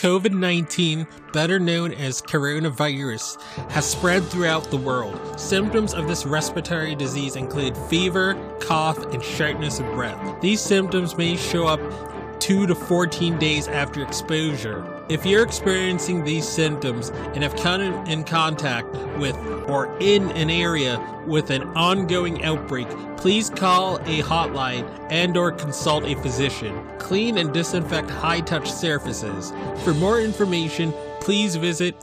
COVID-19, better known as coronavirus, has spread throughout the world. Symptoms of this respiratory disease include fever, cough, and shortness of breath. These symptoms may show up 2 to 14 days after exposure. If you're experiencing these symptoms and have come in contact with or in an area with an ongoing outbreak, please call a hotline and/or consult a physician. Clean and disinfect high-touch surfaces. For more information, please visit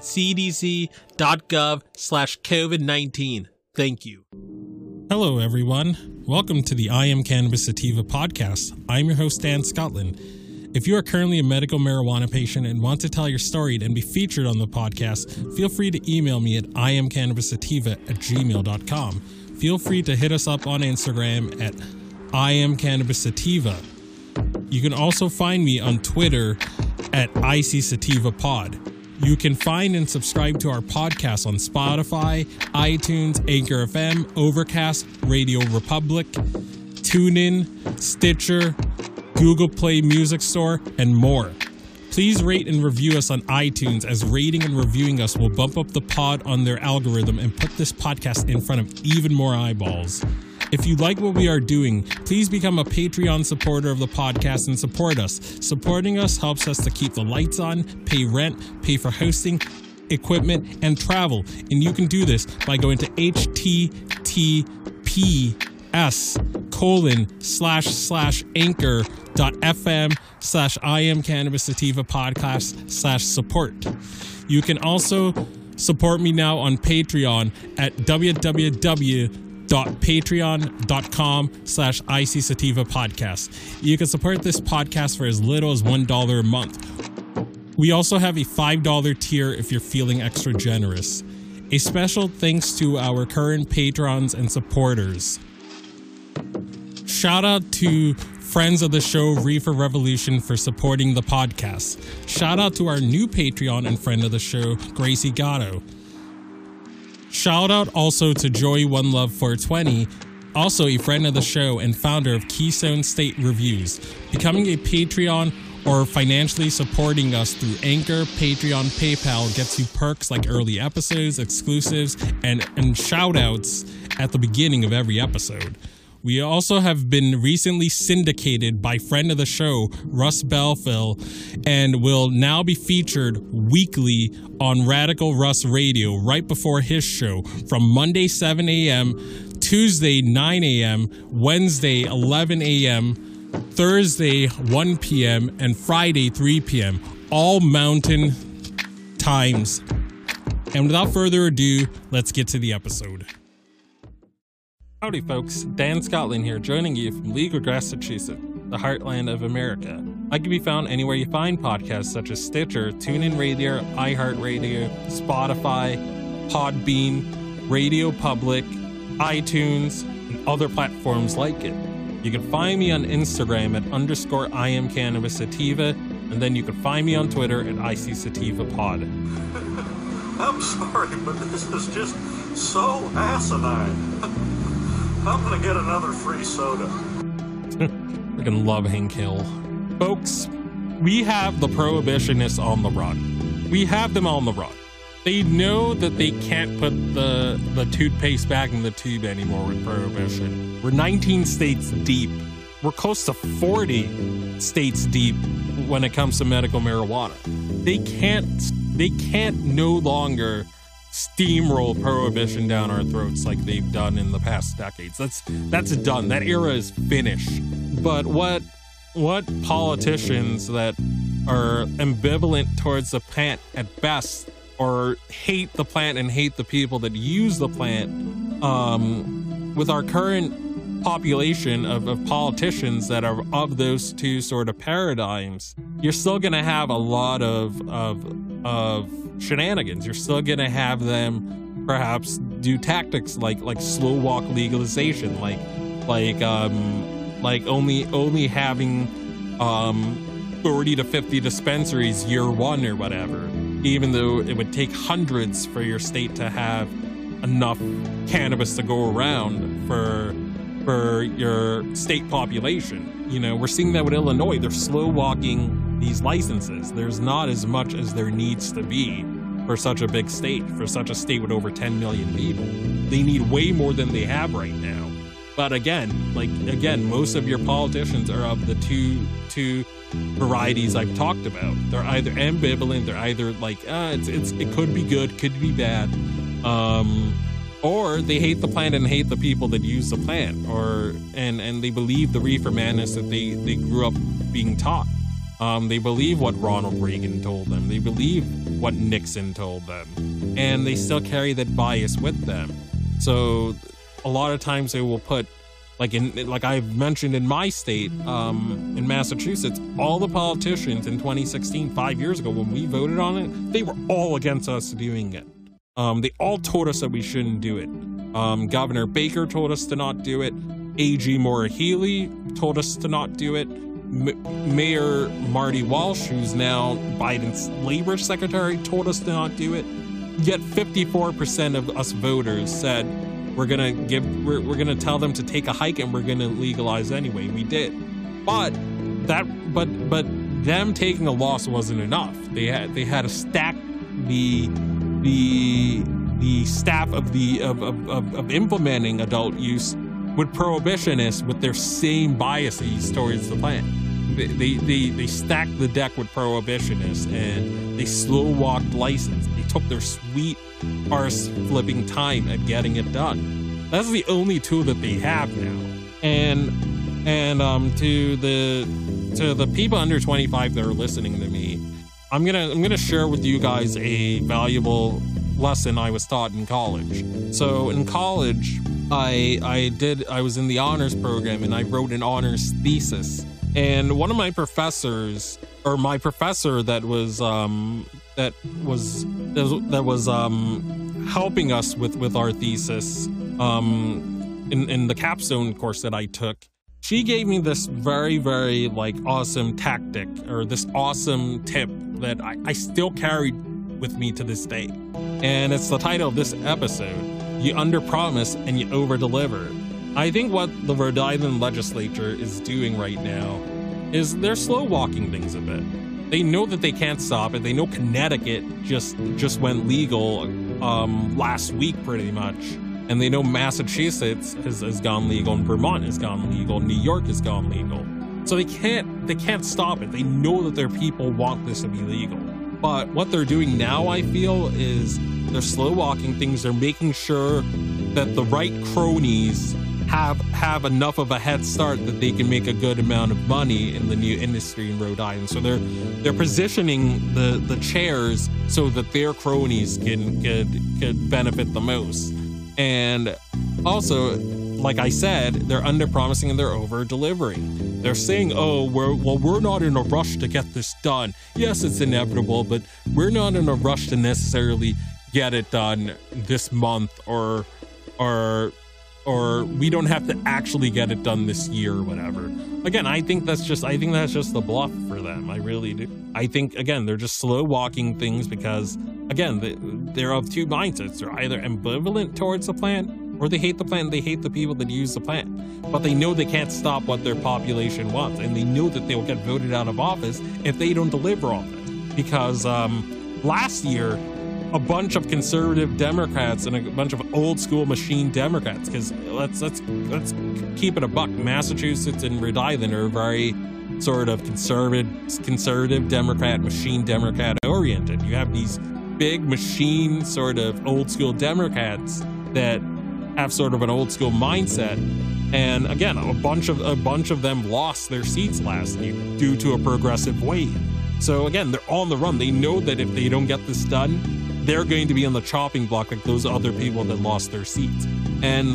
cdc.gov/COVID-19. Thank you. Hello, everyone. Welcome to the I Am Cannabis Sativa podcast. I'm your host, Dan Scotland. If you are currently a medical marijuana patient and want to tell your story and be featured on the podcast, feel free to email me at iamcannabissativa@gmail.com. Feel free to hit us up on Instagram at iamcannabissativa. You can also find me on Twitter at ICSativaPod. You can find and subscribe to our podcast on Spotify, iTunes, Anchor FM, Overcast, Radio Republic, TuneIn, Stitcher, Google Play Music Store, and more. Please rate and review us on iTunes, as rating and reviewing us will bump up the pod on their algorithm and put this podcast in front of even more eyeballs. If you like what we are doing, please become a Patreon supporter of the podcast and support us. Supporting us helps us to keep the lights on, pay rent, pay for hosting, equipment, and travel. And you can do this by going to https://anchor.fm/iamcannabissativa podcast/support. You can also support me now on Patreon at www.patreon.com/ICSativa podcast. You can support this podcast for as little as $1 a month. We also have a $5 tier if you're feeling extra generous. A special thanks to our current patrons and supporters. Shout out to friends of the show, Reefer Revolution, for supporting the podcast. Shout out to our new Patreon and friend of the show, Gracie Gatto. Shout out also to Joey One Love 420, also a friend of the show and founder of Keystone State Reviews. Becoming a Patreon or financially supporting us through Anchor, Patreon, PayPal gets you perks like early episodes, exclusives, and shout outs at the beginning of every episode. We also have been recently syndicated by friend of the show, Russ Belfill, and will now be featured weekly on Radical Russ Radio right before his show from Monday 7 a.m., Tuesday 9 a.m., Wednesday 11 a.m., Thursday 1 p.m., and Friday 3 p.m., all mountain times. And without further ado, let's get to the episode. Howdy folks, Dan Scotland here, joining you from Legal, Massachusetts, the heartland of America. I can be found anywhere you find podcasts such as Stitcher, TuneIn Radio, iHeartRadio, Spotify, Podbean, Radio Public, iTunes, and other platforms like it. You can find me on Instagram at _IamCannabisSativa, and then you can find me on Twitter at ICSativapod. I'm sorry, but this is just so asinine. I'm gonna get another free soda. Freaking love Hank Hill. Folks, we have the prohibitionists on the run. We have them on the run. They know that they can't put the toothpaste back in the tube anymore with prohibition. We're 19 states deep. We're close to 40 states deep when it comes to medical marijuana. They can't no longer steamroll prohibition down our throats like they've done in the past decades. That's done. That era is finished. But what politicians that are ambivalent towards the plant at best, or hate the plant and hate the people that use the plant, with our current population of politicians that are of those two sort of paradigms, you're still going to have a lot of shenanigans. You're still going to have them perhaps do tactics like slow walk legalization, like only having 30 to 50 dispensaries year one or whatever, even though it would take hundreds for your state to have enough cannabis to go around for your state population. You know, we're seeing that with Illinois. They're slow walking these licenses. There's not as much as there needs to be for such a big state, for such a state with over 10 million people. They need way more than they have right now. But again, most of your politicians are of the two varieties I've talked about. They're either ambivalent, they're either like, it could be good, could be bad, or they hate the plant and hate the people that use the plant, and they believe the reefer madness that they grew up being taught. They believe what Ronald Reagan told them. They believe what Nixon told them, and they still carry that bias with them. So a lot of times they will put, like I've mentioned in my state, in Massachusetts, all the politicians in 2016, 5 years ago, when we voted on it, they were all against us doing it. They all told us that we shouldn't do it. Governor Baker told us to not do it. AG Maura Healey told us to not do it. Mayor Marty Walsh, who's now Biden's labor secretary, told us to not do it. Yet 54% of us voters said we're gonna tell them to take a hike and we're gonna legalize anyway. We did, but them taking a loss wasn't enough. They had to stack the staff of implementing adult use with prohibitionists with their same biases towards the plant. They stacked the deck with prohibitionists, and they slow walked license. They took their sweet arse flipping time at getting it done. That's the only tool that they have now. And to the people under 25 that are listening to me, I'm gonna share with you guys a valuable lesson I was taught in college. So in college, I was in the honors program, and I wrote an honors thesis. And one of my professors, or my professor that was helping us with our thesis, in the capstone course that I took, she gave me this very, very awesome tactic, or this awesome tip that I still carry with me to this day. And it's the title of this episode: you underpromise and you overdeliver. I think what the Rhode Island legislature is doing right now is they're slow walking things a bit. They know that they can't stop it. They know Connecticut just went legal last week pretty much. And they know Massachusetts has gone legal, and Vermont has gone legal, New York has gone legal. So they can't stop it. They know that their people want this to be legal. But what they're doing now, I feel, is they're slow walking things. They're making sure that the right cronies have enough of a head start that they can make a good amount of money in the new industry in Rhode Island. So they're positioning the chairs so that their cronies could benefit the most. And also, like I said, they're under-promising and they're over-delivering. They're saying, we're not in a rush to get this done. Yes, it's inevitable, but we're not in a rush to necessarily get it done this month, or we don't have to actually get it done this year or whatever. Again, I think that's just the bluff for them. I really do. I think, again, they're just slow walking things because, again, they're of two mindsets. They're either ambivalent towards the plant, or they hate the plant and they hate the people that use the plant. But they know they can't stop what their population wants, and they know that they'll get voted out of office if they don't deliver on it. Because last year, a bunch of conservative Democrats and a bunch of old school machine Democrats, because let's keep it a buck, Massachusetts and Rhode Island are very sort of conservative Democrat, machine Democrat oriented. You have these big machine sort of old school Democrats that have sort of an old school mindset, and again, a bunch of them lost their seats last year due to a progressive weight. So again, they're on the run. They know that if they don't get this done, they're going to be on the chopping block like those other people that lost their seats. And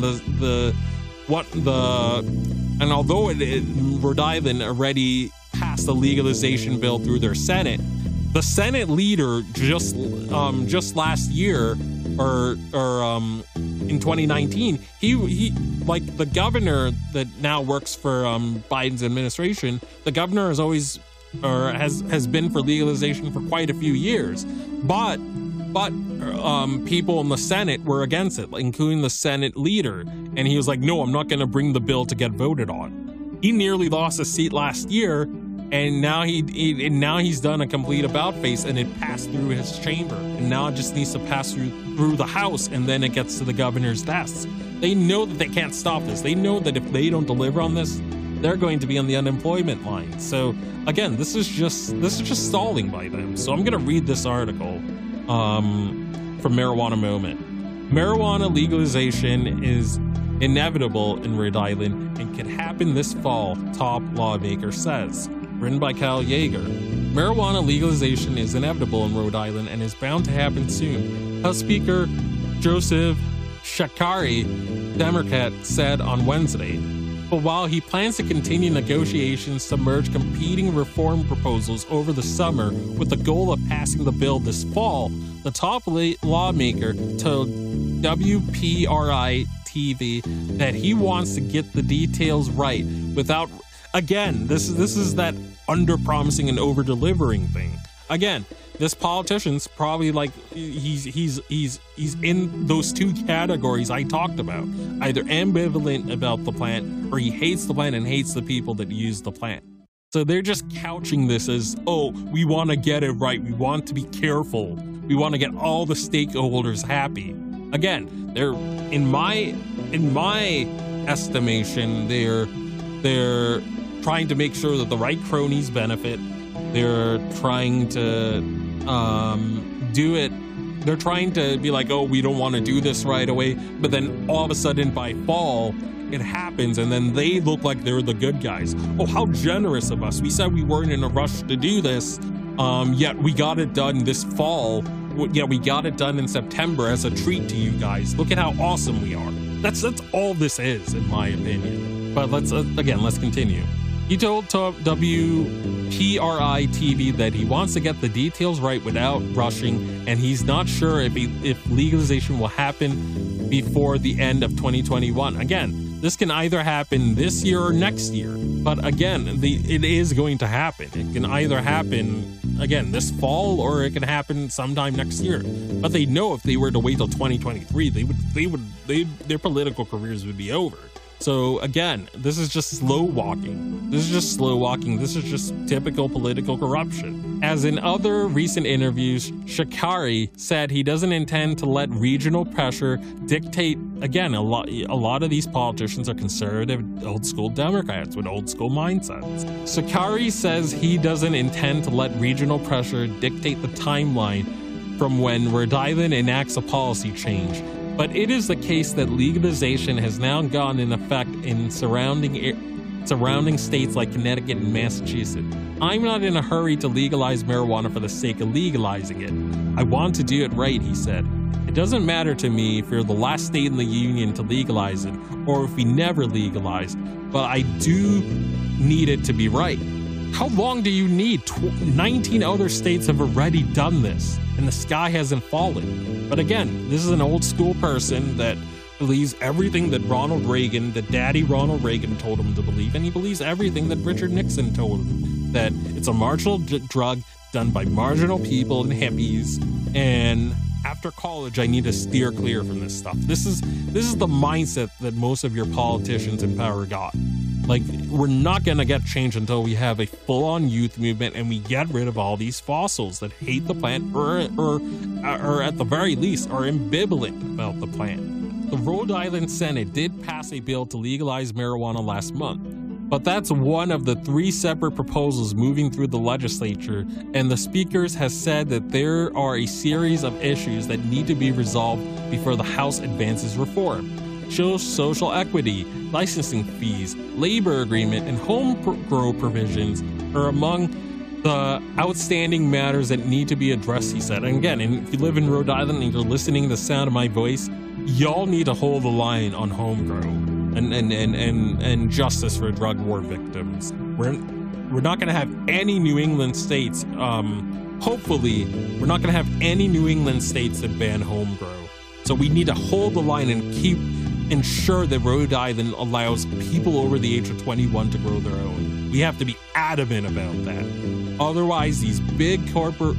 although Rhode Island already passed the legalization bill through their Senate, the Senate leader just last year, or in 2019, he like the governor that now works for Biden's administration. The governor has always, or has been for legalization for quite a few years, but people in the Senate were against it, including the Senate leader, and he was like, no, I'm not going to bring the bill to get voted on. He nearly lost a seat last year And now he's done a complete about face, and it passed through his chamber, and now it just needs to pass through the House, and then it gets to the governor's desk. They know that they can't stop this. They know that if they don't deliver on this, they're going to be on the unemployment line. So again, this is just stalling by them. So I'm going to read this article from Marijuana Moment. Marijuana legalization is inevitable in Rhode Island and could happen this fall, top lawmaker says. Written by Kyle Yeager. Marijuana legalization is inevitable in Rhode Island and is bound to happen soon, House Speaker Joseph Shakari, Democrat, said on Wednesday. But while he plans to continue negotiations to merge competing reform proposals over the summer with the goal of passing the bill this fall, the top lawmaker told WPRI TV that he wants to get the details right without. Again, this is that under-promising and over-delivering thing. Again, this politician's probably like he's in those two categories I talked about. Either ambivalent about the plant, or he hates the plant and hates the people that use the plant. So they're just couching this as, oh, we want to get it right. We want to be careful. We want to get all the stakeholders happy. Again, they're in my estimation, they're trying to make sure that the right cronies benefit. They're trying to do it. They're trying to be like, oh, we don't want to do this right away. But then all of a sudden by fall, it happens. And then they look like they're the good guys. Oh, how generous of us. We said we weren't in a rush to do this. Yet we got it done this fall. Yeah, we got it done in September as a treat to you guys. Look at how awesome we are. That's all this is, in my opinion. But let's continue. He told WPRI TV that he wants to get the details right without rushing, and he's not sure if legalization will happen before the end of 2021. Again, this can either happen this year or next year. But again, it is going to happen. It can either happen, again, this fall, or it can happen sometime next year. But they know if they were to wait till 2023, their political careers would be over. So again, this is just slow walking. This is just typical political corruption. As in other recent interviews, Shakari said he doesn't intend to let regional pressure dictate. Again, a lot of these politicians are conservative, old school Democrats with old school mindsets. Shakari says he doesn't intend to let regional pressure dictate the timeline from when Rhode Island enacts a policy change. But it is the case that legalization has now gone in effect in surrounding states like Connecticut and Massachusetts. I'm not in a hurry to legalize marijuana for the sake of legalizing it. I want to do it right, he said. It doesn't matter to me if you're the last state in the union to legalize it, or if we never legalize, but I do need it to be right. How long do you need? 19 other states have already done this, and the sky hasn't fallen. But again, this is an old school person that believes everything that Daddy Ronald Reagan told him to believe, and he believes everything that Richard Nixon told him, that it's a marginal drug done by marginal people and hippies, and after college I need to steer clear from this stuff. This is the mindset that most of your politicians in power got. Like, we're not going to get change until we have a full-on youth movement and we get rid of all these fossils that hate the plant or at the very least are ambivalent about the plant. The Rhode Island Senate did pass a bill to legalize marijuana last month, but that's one of the 3 separate proposals moving through the legislature, and the speakers has said that there are a series of issues that need to be resolved before the House advances reform. Social equity, licensing fees, labor agreement, and home grow provisions are among the outstanding matters that need to be addressed, he said. And again, if you live in Rhode Island and you're listening to the sound of my voice, y'all need to hold the line on home grow and justice for drug war victims. We're not going to have any New England states, hopefully, we're not going to have any New England states that ban home grow. So we need to hold the line and ensure that Rhode Island allows people over the age of 21 to grow their own. We have to be adamant about that. Otherwise, these big corporate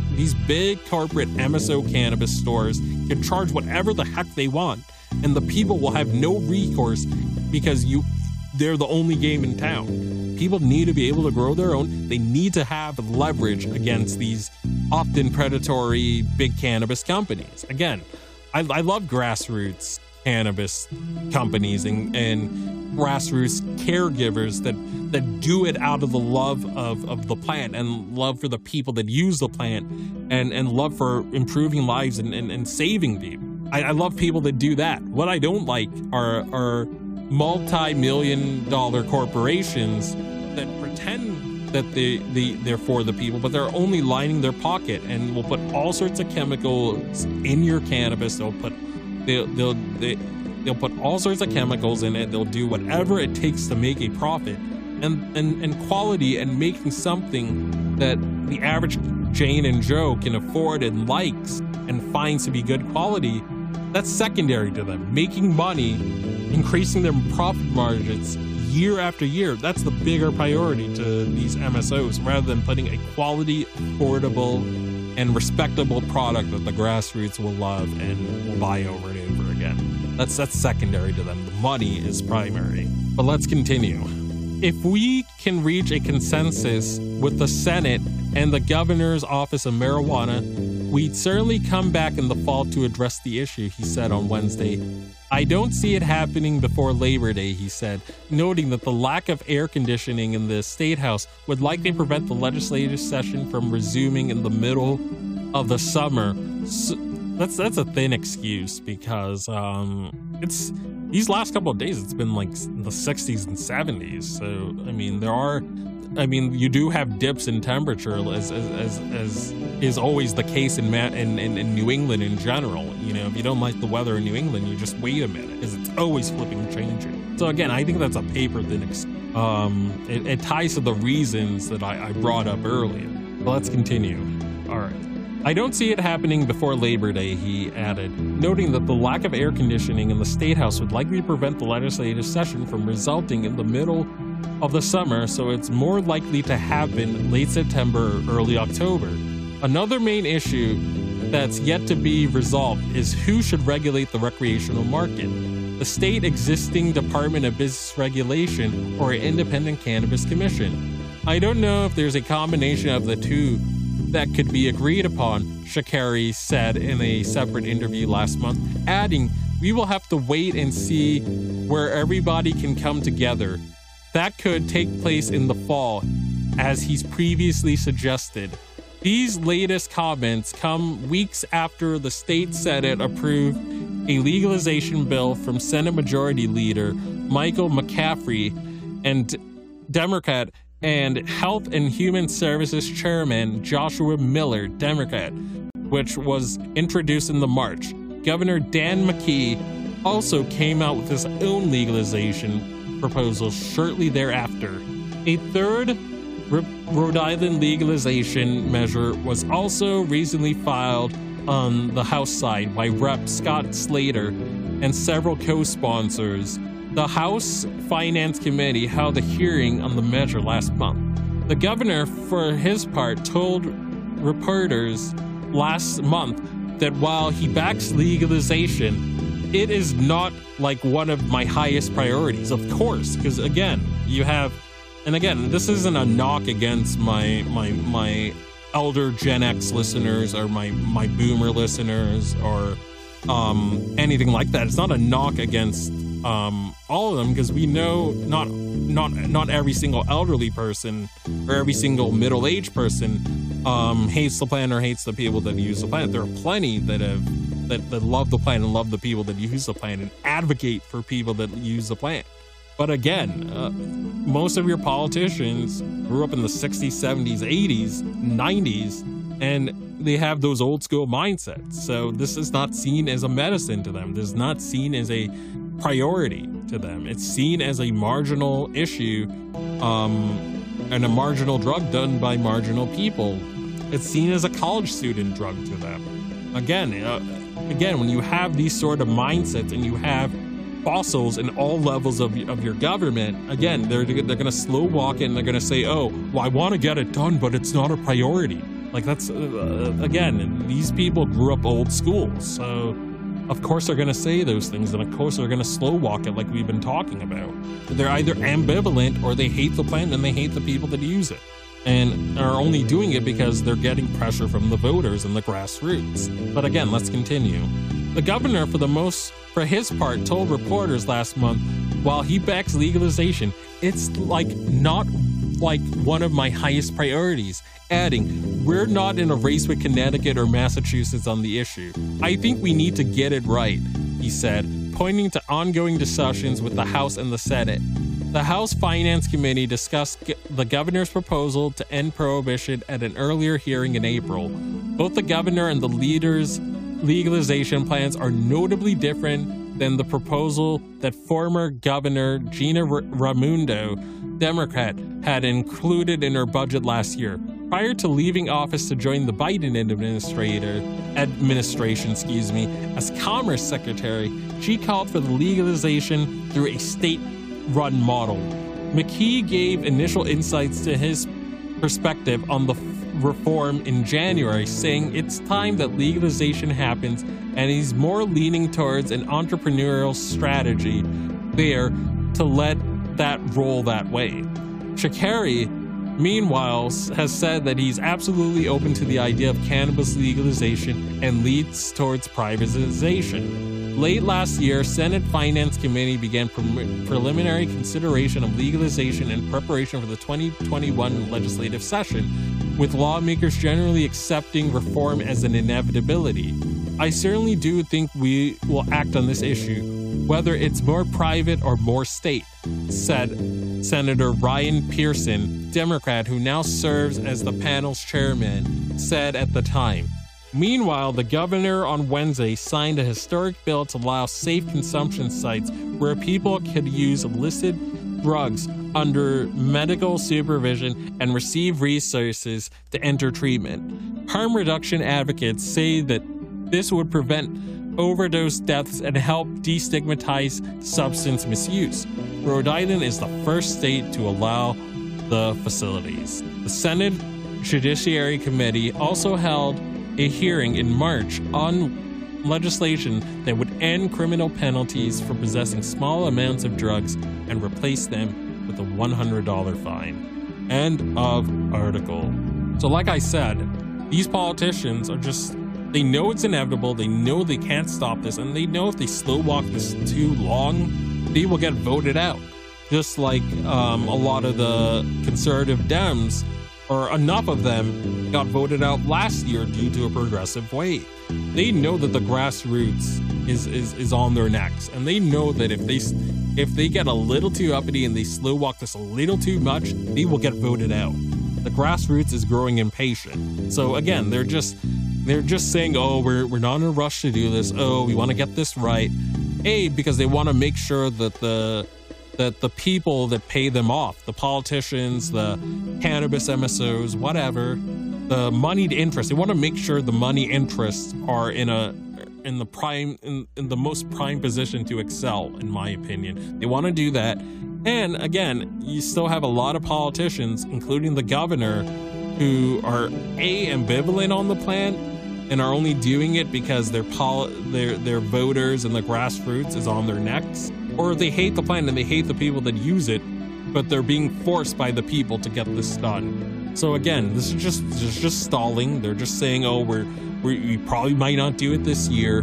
MSO cannabis stores can charge whatever the heck they want, and the people will have no recourse because they're the only game in town. People need to be able to grow their own. They need to have leverage against these often predatory big cannabis companies. Again, I love grassroots cannabis companies and grassroots caregivers that do it out of the love of the plant and love for the people that use the plant and love for improving lives and saving people. I love people that do that. What I don't like are multi-million-dollar corporations that pretend that they're for the people, but they're only lining their pocket and will put all sorts of chemicals in your cannabis. They'll put all sorts of chemicals in it. They'll do whatever it takes to make a profit, and quality and making something that the average Jane and Joe can afford and likes and finds to be good quality. That's secondary to them. Making money, increasing their profit margins year after year, that's the bigger priority to these MSOs, rather than putting a quality, affordable, and respectable product that the grassroots will love and will buy over and over again. That's secondary to them. The money is primary. But let's continue. If we can reach a consensus with the Senate and the governor's office of marijuana, we'd certainly come back in the fall to address the issue, he said on Wednesday. I don't see it happening before Labor Day, he said, noting that the lack of air conditioning in the State House would likely prevent the legislative session from resuming in the middle of the summer. So that's a thin excuse, because it's these last couple of days it's been like the 60s and 70s. So you do have dips in temperature, as is always the case in New England in general. You know, if you don't like the weather in New England, you just wait a minute, because it's always flipping and changing. So again, I think that's a paper thin excuse. It ties to the reasons that I brought up earlier. But let's continue. All right. I don't see it happening before Labor Day, he added, noting that the lack of air conditioning in the State House would likely prevent the legislative session from resulting in the middle of the summer, so it's more likely to happen late September or early October. Another main issue that's yet to be resolved is who should regulate the recreational market: the state existing Department of Business Regulation or an independent cannabis commission. I don't know if there's a combination of the two that could be agreed upon, Sha'Carri said in a separate interview last month, adding, we will have to wait and see where everybody can come together. That could take place in the fall, as he's previously suggested. These latest comments come weeks after the state Senate approved a legalization bill from Senate Majority Leader Michael McCaffrey and Democrat and Health and Human Services Chairman Joshua Miller, Democrat, which was introduced in the March. Governor Dan McKee also came out with his own legalization proposal shortly thereafter. A third Rhode Island legalization measure was also recently filed on the House side by Rep. Scott Slater and several co-sponsors. The House Finance Committee held a hearing on the measure last month. The governor, for his part, told reporters last month that while he backs legalization, it is not like one of my highest priorities, of course, because again, you have, and again, this isn't a knock against my elder Gen X listeners or my boomer listeners or anything like that. It's not a knock against all of them, because we know not every single elderly person or every single middle-aged person hates the plant or hates the people that use the plant. There are plenty that love the plant and love the people that use the plant and advocate for people that use the plant. But again, most of your politicians grew up in the 60s, 70s, 80s, 90s, and they have those old school mindsets. So this is not seen as a medicine to them. This is not seen as a priority to them. It's seen as a marginal issue and a marginal drug done by marginal people. It's seen as a college student drug to them. Again, when you have these sort of mindsets and you have fossils in all levels of your government, again, they're going to slow walk it and they're going to say, oh, well, I want to get it done, but it's not a priority. Like that's, again, these people grew up old school. So Of course they're going to say those things, and of course they're going to slow walk it like we've been talking about. They're either ambivalent or they hate the plant and they hate the people that use it, and are only doing it because they're getting pressure from the voters and the grassroots. But again, let's continue. The governor, for his part, told reporters last month, while he backs legalization, it's not one of my highest priorities, adding, we're not in a race with Connecticut or Massachusetts on the issue. I think we need to get it right, he said, pointing to ongoing discussions with the House and the Senate. The House Finance Committee discussed the governor's proposal to end prohibition at an earlier hearing in April. Both the governor and the leader's legalization plans are notably different than the proposal that former Governor Gina Raimondo, Democrat, had included in her budget last year. Prior to leaving office to join the Biden administration, as Commerce Secretary, she called for the legalization through a state-run model. McKee gave initial insights to his perspective on the reform in January, saying it's time that legalization happens, and he's more leaning towards an entrepreneurial strategy there to let that roll that way. Shakari, meanwhile, has said that he's absolutely open to the idea of cannabis legalization and leads towards privatization. Late last year, Senate Finance Committee began preliminary consideration of legalization in preparation for the 2021 legislative session, with lawmakers generally accepting reform as an inevitability. I certainly do think we will act on this issue, whether it's more private or more state, said Senator Ryan Pearson, Democrat, who now serves as the panel's chairman, said at the time. Meanwhile, the governor on Wednesday signed a historic bill to allow safe consumption sites where people could use illicit drugs under medical supervision and receive resources to enter treatment. Harm reduction advocates say that this would prevent overdose deaths and help destigmatize substance misuse. Rhode Island is the first state to allow the facilities. The Senate Judiciary Committee also held a hearing in March on legislation that would end criminal penalties for possessing small amounts of drugs and replace them with a $100 fine. End of article. So like I said, these politicians are just, they know it's inevitable, they know they can't stop this, and they know if they slow walk this too long, they will get voted out. Just like a lot of the conservative Dems, or enough of them, got voted out last year due to a progressive wave. They know that the grassroots is on their necks, and they know that if they get a little too uppity and they slow walk this a little too much, they will get voted out. The grassroots is growing impatient. So again, they're just saying, oh, we're not in a rush to do this. Oh, we want to get this right. Because they want to make sure that the people that pay them off, the politicians, the cannabis MSOs, whatever, the moneyed interest, they want to make sure the money interests are in the most prime position to excel, in my opinion. They want to do that. And again, you still have a lot of politicians, including the governor, who are ambivalent on the plan and are only doing it because their voters and the grassroots is on their necks, or they hate the plan and they hate the people that use it, but they're being forced by the people to get this done. So again, this is just stalling. They're just saying, oh, we probably might not do it this year.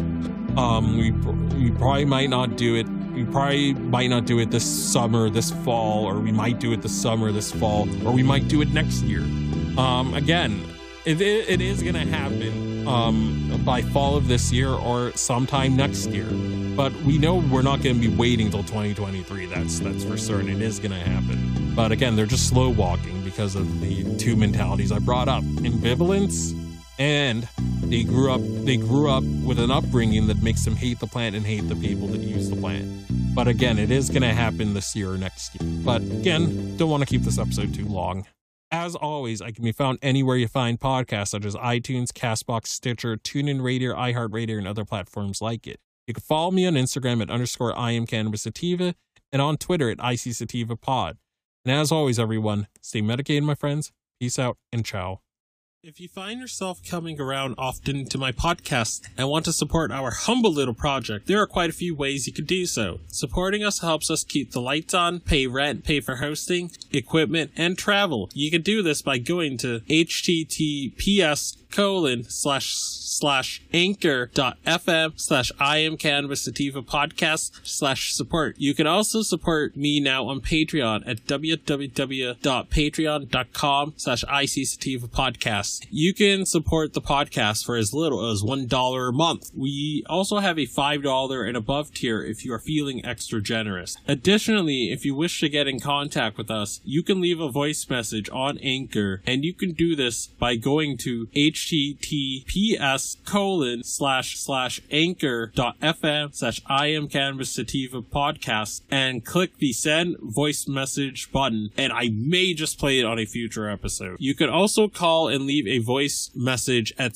We probably might not do it. We probably might not do it this summer, this fall, or we might do it this summer, this fall, or we might do it next year. Again, it is going to happen by fall of this year or sometime next year. But we know we're not going to be waiting till 2023. That's for certain. It is going to happen. But again, they're just slow walking because of the two mentalities I brought up: ambivalence, and they grew up with an upbringing that makes them hate the plant and hate the people that use the plant. But again, it is going to happen this year or next year. But again, don't want to keep this episode too long. As always, I can be found anywhere you find podcasts, such as iTunes, CastBox, Stitcher, TuneIn Radio, iHeartRadio, and other platforms like it. You can follow me on Instagram at _IamCannabisSativa and on Twitter at ICSativaPod. And as always, everyone, stay medicated, my friends. Peace out and ciao. If you find yourself coming around often to my podcast and want to support our humble little project, there are quite a few ways you could do so. Supporting us helps us keep the lights on, pay rent, pay for hosting, equipment, and travel. You can do this by going to https://anchor.fm/IamCannabisSativa/podcast/support. You can also support me now on Patreon at www.patreon.com/ICSativapodcast. You can support the podcast for as little as $1 a month. We also have a $5 and above tier if you are feeling extra generous. Additionally, if you wish to get in contact with us, you can leave a voice message on Anchor, and you can do this by going to https://anchor.fm/IamCannabisSativapodcast and click the send voice message button, and I may just play it on a future episode. You can also call and leave a voice message at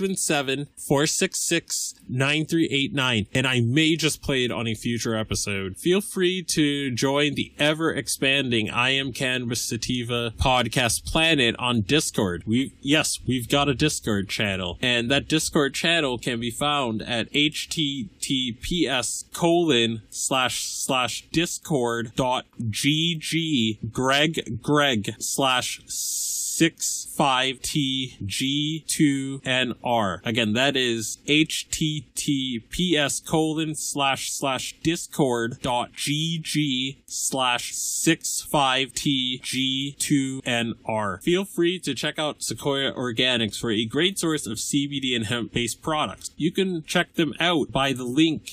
617-466-9389, and I may just play it on a future episode. Feel free to join the ever-expanding I Am Cannabis Sativa podcast planet on Discord. We've got a Discord channel, and that Discord channel can be found at https://discord.gg/65tg2nr. Again, that is https://discord.gg/65tg2nr. Feel free to check out Sequoia Organics for a great source of CBD and hemp-based products. You can check them out by the link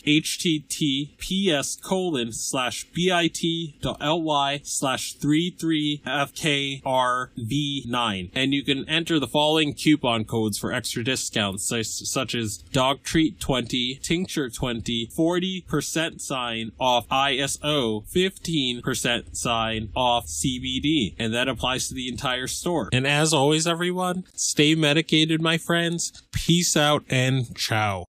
https://bit.ly/33fkrv9, and you can enter the following coupon codes for extra discounts, such as Dog Treat 20, Tincture 20, 40% off ISO, 15% off CBD, and that applies to the entire store. And as always, everyone, stay medicated, my friends. Peace out and ciao.